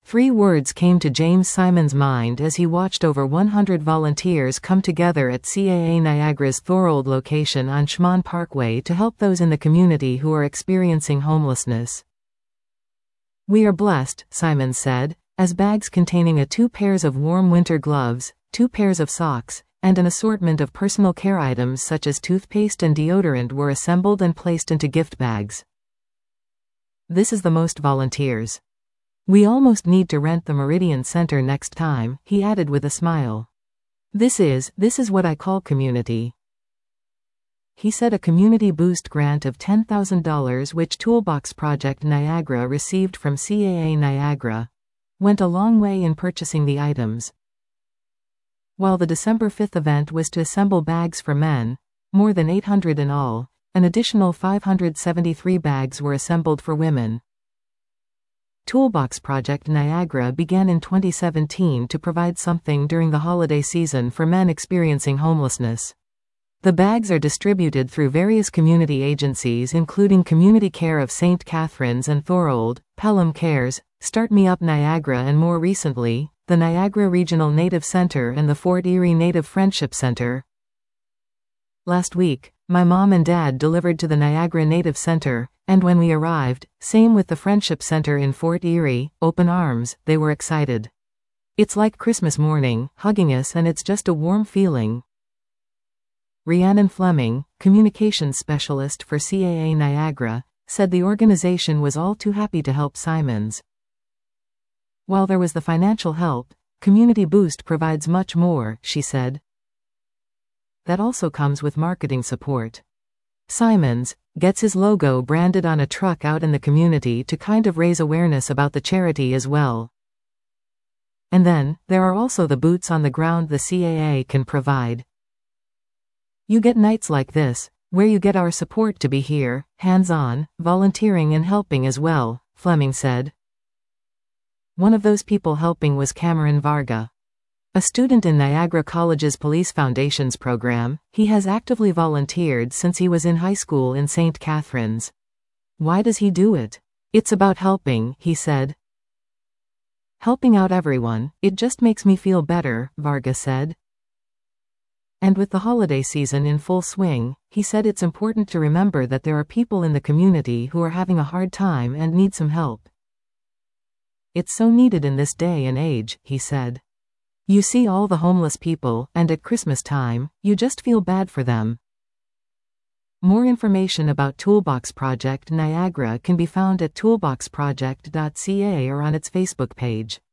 Three words came to James Simon's mind as he watched over 100 volunteers come together at CAA Niagara's Thorold location on Schmann Parkway to help those in the community who are experiencing homelessness. "We are blessed," Simon said, as bags containing 2 pairs of warm winter gloves, 2 pairs of socks, and an assortment of personal care items such as toothpaste and deodorant were assembled and placed into gift bags. "This is the most volunteers. We almost need to rent the Meridian Center next time," he added with a smile. This is what I call community." He said a community boost grant of $10,000 which Toolbox Project Niagara received from CAA Niagara went a long way in purchasing the items. While the December 5th event was to assemble bags for men, more than 800 in all, an additional 573 bags were assembled for women. Toolbox Project Niagara began in 2017 to provide something during the holiday season for men experiencing homelessness. The bags are distributed through various community agencies including Community Care of St. Catharines and Thorold, Pelham Cares, Start Me Up Niagara and more recently, the Niagara Regional Native Center and the Fort Erie Native Friendship Center. "Last week, my mom and dad delivered to the Niagara Native Center, and when we arrived, same with the Friendship Center in Fort Erie, open arms, they were excited. It's like Christmas morning, hugging us and it's just a warm feeling." Rhiannon Fleming, communications specialist for CAA Niagara, said the organization was all too happy to help Simons. "While there was the financial help, Community Boost provides much more," she said. "That also comes with marketing support. Simons gets his logo branded on a truck out in the community to kind of raise awareness about the charity as well. And then, there are also the boots on the ground the CAA can provide. You get nights like this, where you get our support to be here, hands-on, volunteering and helping as well," Fleming said. One of those people helping was Cameron Varga. A student in Niagara College's Police Foundations program, he has actively volunteered since he was in high school in St. Catharines. "Why does he do it? It's about helping," he said. "Helping out everyone, it just makes me feel better," Varga said. And with the holiday season in full swing, he said it's important to remember that there are people in the community who are having a hard time and need some help. "It's so needed in this day and age," he said. "You see all the homeless people, and at Christmas time, you just feel bad for them." More information about Toolbox Project Niagara can be found at toolboxproject.ca or on its Facebook page.